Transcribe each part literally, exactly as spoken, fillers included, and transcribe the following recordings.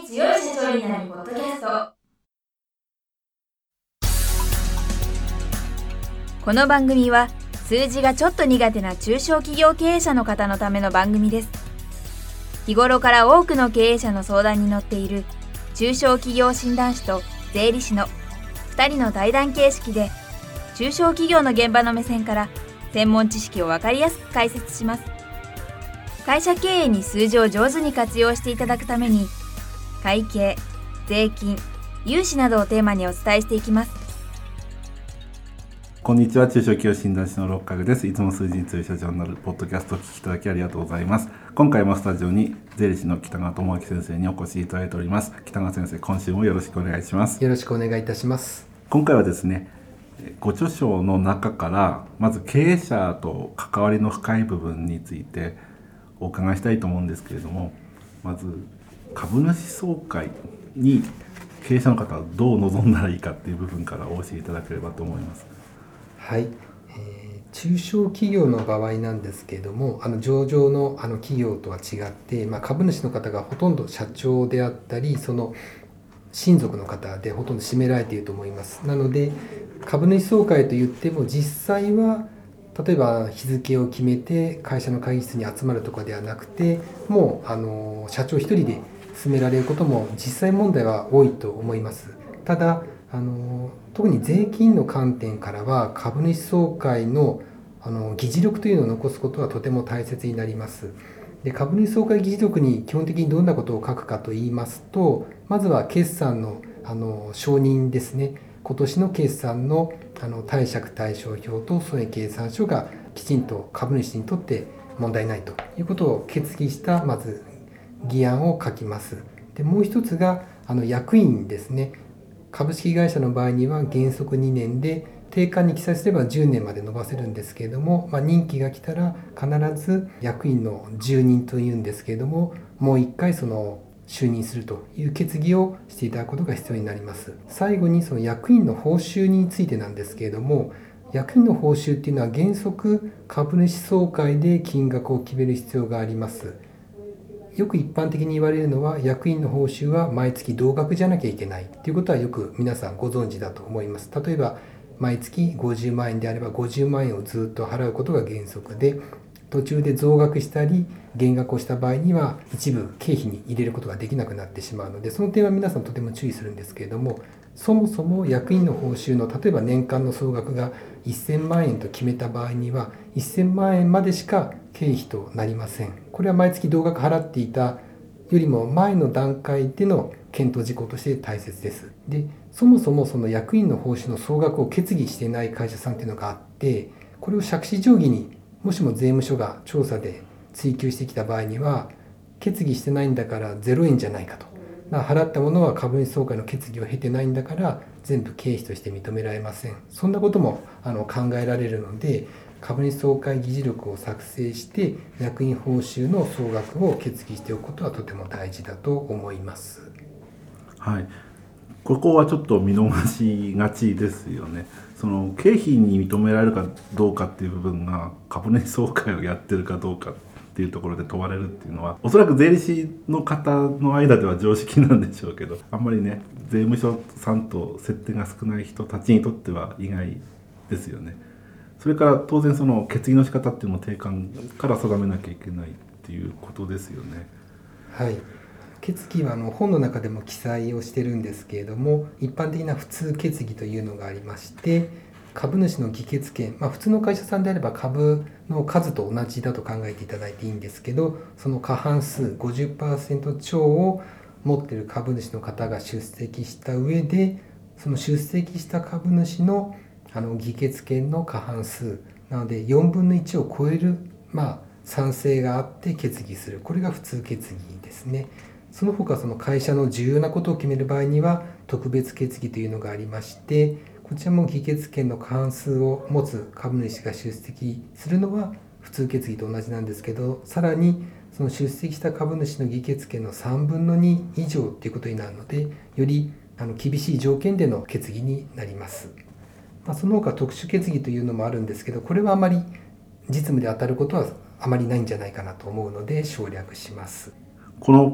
強い社長になるポッドキャスト。この番組は数字がちょっと苦手な中小企業経営者の方のための番組です。日頃から多くの経営者の相談に乗っている中小企業診断士と税理士のふたりの対談形式で、中小企業の現場の目線から専門知識を分かりやすく解説します。会社経営に数字を上手に活用していただくために、会計、税金、融資などをテーマにお伝えしていきます。 こんにちは、中小企業診断士の六角です。いつも数字に強い社長になるポッドキャストをお聞きいただきありがとうございます。今回もスタジオに税理士の北川智明先生にお越しいただいております。北川先生、今週もよろしくお願いします。 よろしくお願いいたします。 今回はですね、ご著書の中からまず経営者と関わりの深い部分についてお伺いしたいと思うんですけれども、まず株主総会に経営者の方はどう臨んだらいいかっていう部分からお教えいただければと思います。 はい、えー、中小企業の場合なんですけれども、あの上場のあの企業とは違って、まあ、株主の方がほとんど社長であったり、その親族の方でほとんど占められていると思います。なので株主総会といっても、実際は例えば日付を決めて会社の会議室に集まるとかではなくて、もうあの社長一人で進められることも実際問題は多いと思います。ただあの特に税金の観点からは、株主総会のあの議事録というのを残すことはとても大切になります。で、株主総会議事録に基本的にどんなことを書くかといいますと、まずは決算のあの承認ですね。今年の決算のあの貸借対照表と損益計算書がきちんと株主にとって問題ないということを決議したまず議案を書きます。で、もう一つがあの役員ですね。株式会社の場合には原則にねんで、定款に記載すればじゅうねんまで延ばせるんですけれども、まあ、任期が来たら必ず役員の就任というんですけれども、もう一回その就任するという決議をしていただくことが必要になります。最後にその役員の報酬についてなんですけれども、役員の報酬っていうのは原則株主総会で金額を決める必要があります。よく一般的に言われるのは、役員の報酬は毎月同額じゃなきゃいけないということはよく皆さんご存知だと思います。例えば毎月ごじゅうまんえんであればごじゅうまんえんをずっと払うことが原則で、途中で増額したり減額をした場合には一部経費に入れることができなくなってしまうので、その点は皆さんとても注意するんですけれども、そもそも役員の報酬の例えば年間の総額がせんまんえんと決めた場合には、せんまんえんまでしか経費となりません。これは毎月同額払っていたよりも前の段階での検討事項として大切です。で、そもそもその役員の報酬の総額を決議していない会社さんというのがあって、これを杓子定規にもしも税務署が調査で追及してきた場合には、決議してないんだからゼロえんじゃないかと、払ったものは株主総会の決議を経てないんだから全部経費として認められません。そんなこともあの考えられるので、株主総会議事録を作成して役員報酬の総額を決議しておくことはとても大事だと思います。 はい、ここはちょっと見逃しがちですよね。その経費に認められるかどうかっていう部分が株主総会をやってるかどうかっていうところで問われるっていうのは、おそらく税理士の方の間では常識なんでしょうけど、あんまりね、税務署さんと接点が少ない人たちにとっては意外ですよね。それから当然その決議の仕方っていうのも定款から定めなきゃいけないっていうことですよね。 はい、決議はあの本の中でも記載をしてるんですけれども、一般的な普通決議というのがありまして、株主の議決権、まあ、普通の会社さんであれば株の数と同じだと考えていただいていいんですけど、その過半数 ごじゅっパーセント 超を持っている株主の方が出席した上で、その出席した株主のあの議決権の過半数なのでよんぶんのいちを超える、まあ、賛成があって決議する、これが普通決議ですね。その他その会社の重要なことを決める場合には特別決議というのがありまして、こちらも議決権の過半数を持つ株主が出席するのは普通決議と同じなんですけど、さらにその出席した株主の議決権のさんぶんのに以上ということになるので、よりあの厳しい条件での決議になります。まあ、その他特殊決議というのもあるんですけど、これはあまり実務で当たることはあまりないんじゃないかなと思うので省略します。 この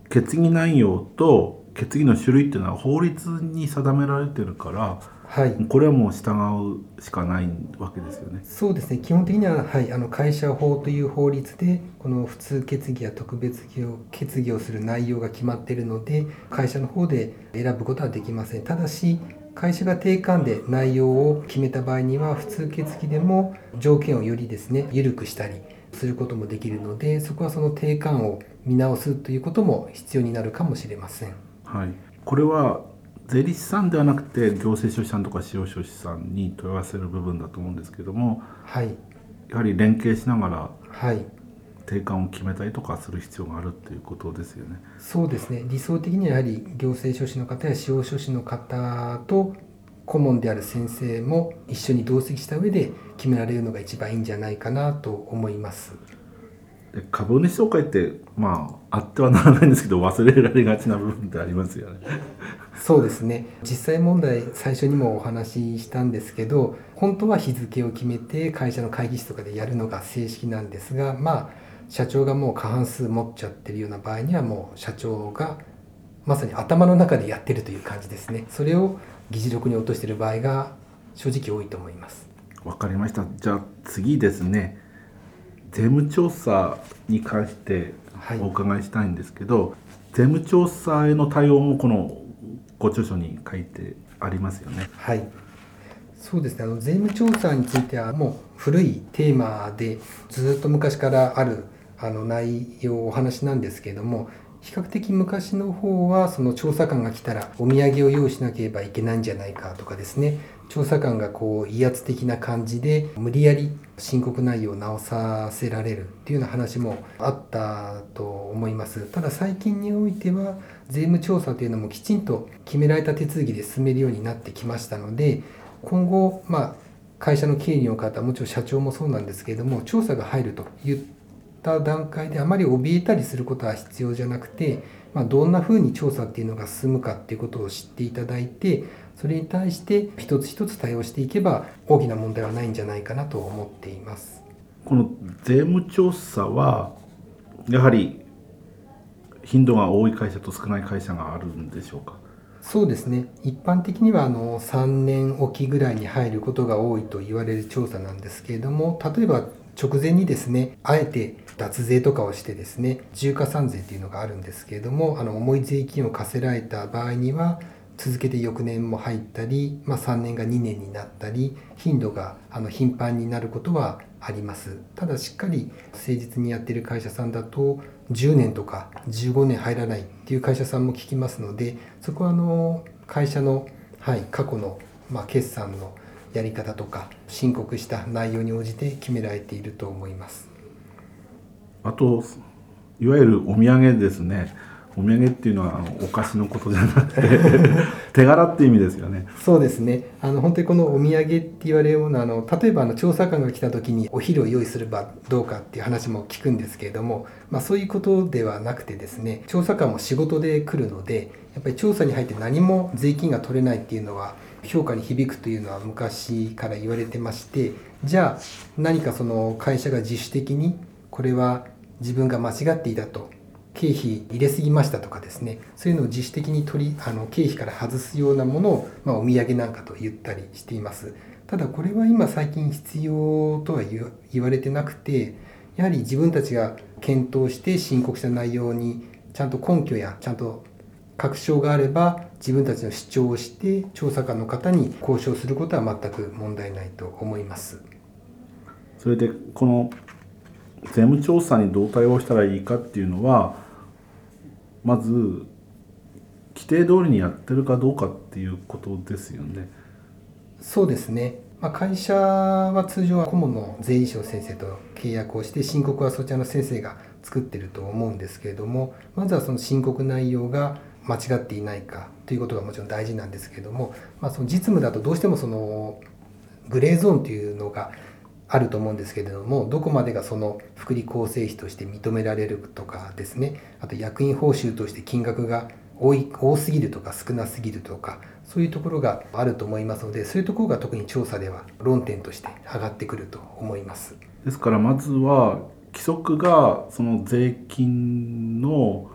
決議内容と決議の種類っていうのは法律に定められてるから、 はい、 これはもう従うしかないわけですよね。 そうですね、基本的には、はい、あの会社法という法律でこの普通決議や特別決議をする内容が決まっているので、会社の方で選ぶことはできません。ただし会社が定款で内容を決めた場合には、普通決議でも条件をよりですね緩くしたりすることもできるので、そこはその定款を見直すということも必要になるかもしれません。 はい、これは税理士さんではなくて行政書士さんとか司法書士さんに問い合わせる部分だと思うんですけども、 はい、 やはり連携しながら、 はい、 定款を決めたりとかする必要があるということですよね。 そうですね、理想的にはやはり行政書士の方や司法書士の方と顧問である先生も一緒に同席した上で決められるのが一番いいんじゃないかなと思います。 で株主総会ってまああってはならないんですけど、忘れられがちな部分ってありますよね。 そうですね、実際問題最初にもお話ししたんですけど、本当は日付を決めて会社の会議室とかでやるのが正式なんですが、まあ社長がもう過半数持っちゃってるような場合には、もう社長がまさに頭の中でやってるという感じですね。それを議事録に落としている場合が正直多いと思います。 わかりました。じゃあ次ですね、税務調査に関してお伺いしたいんですけど、はい、税務調査への対応もこのご著書に書いてありますよね。 はい、そうですね、あの税務調査についてはもう古いテーマでずっと昔からあるあの内容お話なんですけれども、比較的昔の方はその調査官が来たらお土産を用意しなければいけないんじゃないかとかですね、調査官がこう威圧的な感じで無理やり申告内容を直させられるっていうような話もあったと思います。ただ最近においては税務調査というのもきちんと決められた手続きで進めるようになってきましたので、今後、まあ、会社の経理の方、もちろん社長もそうなんですけれども、調査が入るといった段階であまり怯えたりすることは必要じゃなくて、まあ、どんなふうに調査っていうのが進むかっていうことを知っていただいて、それに対して一つ一つ対応していけば大きな問題はないんじゃないかなと思っています。 この税務調査はやはり頻度が多い会社と少ない会社があるんでしょうか。 そうですね、一般的にはあのさんねんおきぐらいに入ることが多いと言われる調査なんですけれども、例えば直前にですね、あえて脱税とかをしてですね、重加算税というのがあるんですけれども、あの重い税金を課せられた場合には続けて翌年も入ったり、まあ、さんねんがにねんになったり、頻度があの頻繁になることはあります。ただしっかり誠実にやっている会社さんだとじゅうねんとかじゅうごねん入らないっていう会社さんも聞きますので、そこはあの会社の、はい、過去の、まあ、決算のやり方とか申告した内容に応じて決められていると思います。 あといわゆるお土産ですね。お土産っていうのはあのお菓子のことじゃなくて手柄っていう意味ですよね。 そうですね、あの本当にこのお土産って言われるものは、あの例えばあの調査官が来た時にお昼を用意すればどうかっていう話も聞くんですけれども、まあ、そういうことではなくてですね、調査官も仕事で来るので、やっぱり調査に入って何も税金が取れないっていうのは評価に響くというのは昔から言われてまして、じゃあ何かその会社が自主的にこれは自分が間違っていたと、経費入れすぎましたとかですね、そういうのを自主的に取りあの経費から外すようなものを、まあ、お土産なんかと言ったりしています。ただこれは今最近必要とは言われてなくて、やはり自分たちが検討して申告した内容にちゃんと根拠やちゃんと確証があれば、自分たちの主張をして調査官の方に交渉することは全く問題ないと思います。 それでこの税務調査にどう対応したらいいかっていうのは、まず規定通りにやってるかどうかっていうことですよね。 そうですね、まあ、会社は通常は顧問の税理士の先生と契約をして、申告はそちらの先生が作ってると思うんですけれども、まずはその申告内容が間違っていないかということがもちろん大事なんですけれども、まあ、その実務だとどうしてもそのグレーゾーンというのがあると思うんですけれども、どこまでがその福利厚生費として認められるとかですね、あと役員報酬として金額が多い多すぎるとか少なすぎるとか、そういうところがあると思いますので、そういうところが特に調査では論点として上がってくると思います。 ですからまずは規則がその税金の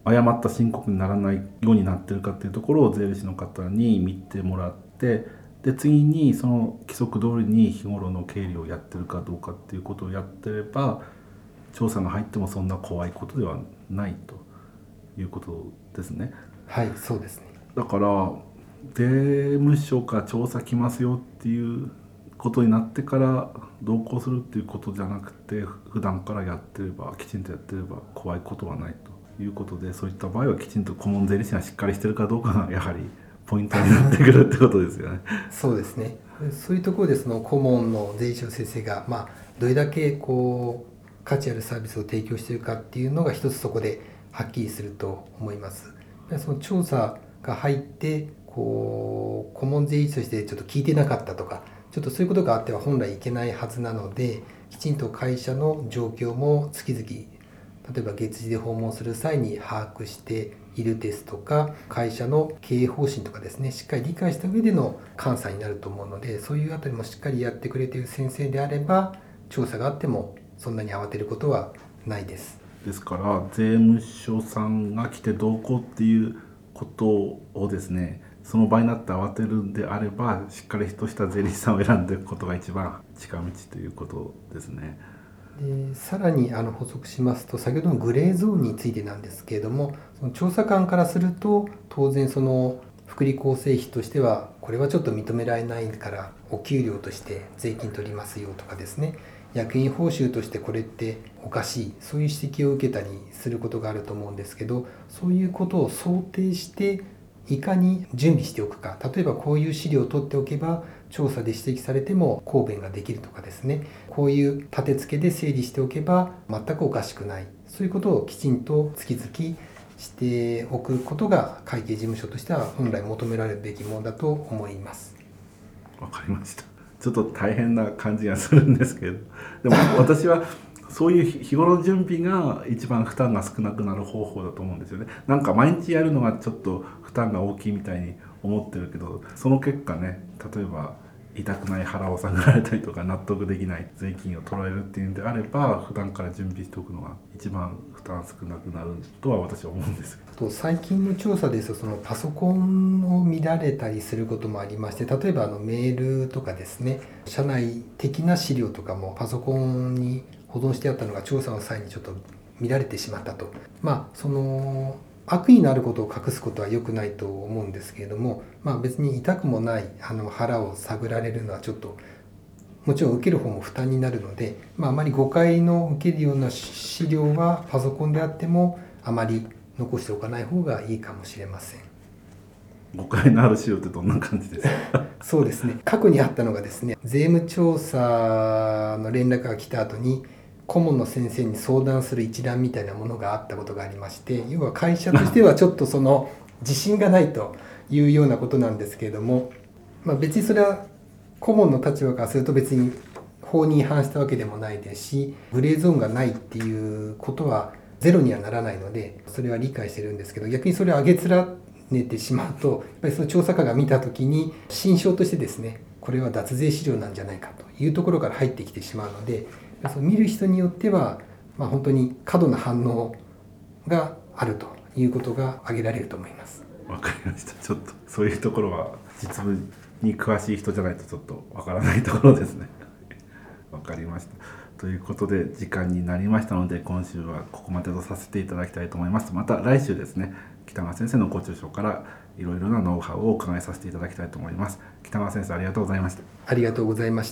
誤った申告にならないようになってるかっていうところを税理士の方に見てもらって、で次にその規則通りに日頃の経理をやってるかどうかっていうことをやってれば、調査が入ってもそんな怖いことではないということですね。 はい、そうですね。 だから税務署から調査来ますよっていうことになってから同行するっていうことじゃなくて、普段からやってれば、きちんとやってれば怖いことはないということで、そういった場合はきちんと顧問税理士がしっかりしてるかどうかがやはりポイントになってくるってことですよね。 そうですね。そういうところでその顧問の税理士の先生が、まあ、どれだけこう価値あるサービスを提供しているかっていうのが一つそこではっきりすると思います。その調査が入ってこう顧問税理士としてちょっと聞いてなかったとか、ちょっとそういうことがあっては本来いけないはずなので、きちんと会社の状況も月々、例えば月次で訪問する際に把握しているですとか、会社の経営方針とかですね、しっかり理解した上での監査になると思うので、そういうあたりもしっかりやってくれている先生であれば、調査があってもそんなに慌てることはないです。 ですから税務署さんが来てどうこうっていうことをですね、その場になって慌てるんであれば、しっかりとした税理士さんを選んでいくことが一番近道ということですね。 でさらにあの補足しますと、先ほどのグレーゾーンについてなんですけれども、その調査官からすると当然その福利厚生費としてはこれはちょっと認められないからお給料として税金取りますよとかですね、役員報酬としてこれっておかしい、そういう指摘を受けたりすることがあると思うんですけど、そういうことを想定していかに準備しておくか、例えばこういう資料を取っておけば調査で指摘されても抗弁ができるとかですね、こういう立て付けで整理しておけば全くおかしくない、そういうことをきちんと月々しておくことが会計事務所としては本来求められるべきものだと思います。 わかりました。ちょっと大変な感じがするんですけど、でも私はそういう日頃の準備が一番負担が少なくなる方法だと思うんですよね。なんか毎日やるのがちょっと負担が大きいみたいに思ってるけど、その結果ね、例えば痛くない腹を下げられたりとか、納得できない税金を取られるっていうんであれば、普段から準備しておくのが一番負担少なくなるとは私は思うんですけど。 最近の調査ですと、そのパソコンを見られたりすることもありまして、例えばあのメールとかですね、社内的な資料とかもパソコンに保存してあったのが調査の際にちょっと見られてしまったと。まあその悪意のあることを隠すことは良くないと思うんですけれども、まあ、別に痛くもないあの腹を探られるのはちょっともちろん受ける方も負担になるので、まあ、あまり誤解の受けるような資料はパソコンであってもあまり残しておかない方がいいかもしれません。 誤解のある資料ってどんな感じですか？ そうですね、過去にあったのがですね、税務調査の連絡が来た後に顧問の先生に相談する一覧みたいなものがあったことがありまして、要は会社としてはちょっとその自信がないというようなことなんですけれども、まあ、別にそれは顧問の立場からすると別に法に違反したわけでもないですし、グレーゾーンがないっていうことはゼロにはならないので、それは理解してるんですけど、逆にそれを上げつらねてしまうと、やっぱりその調査官が見たときに心証としてですね、これは脱税資料なんじゃないかというところから入ってきてしまうので、その見る人によっては、まあ、本当に過度な反応があるということが挙げられると思います。 わかりました。ちょっとそういうところは実務に詳しい人じゃないとちょっとわからないところですね。わかりました。ということで時間になりましたので、今週はここまでとさせていただきたいと思います。また来週ですね、北川先生のご著書からいろいろなノウハウをお伺いさせていただきたいと思います。北川先生、ありがとうございました。 ありがとうございました。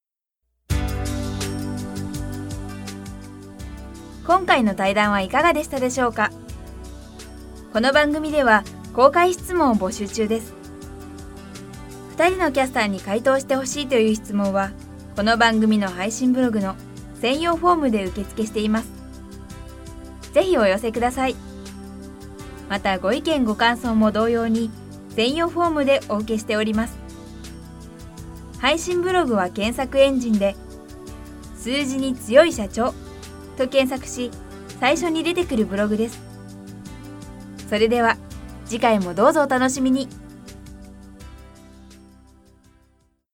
今回の対談はいかがでしたでしょうか。この番組では公開質問を募集中です。ふたりのキャスターに回答してほしいという質問は、この番組の配信ブログの専用フォームで受付しています。ぜひお寄せください。またご意見ご感想も同様に専用フォームでお受けしております。配信ブログは検索エンジンで数字に強い社長と検索し、最初に出てくるブログです。それでは次回もどうぞお楽しみに。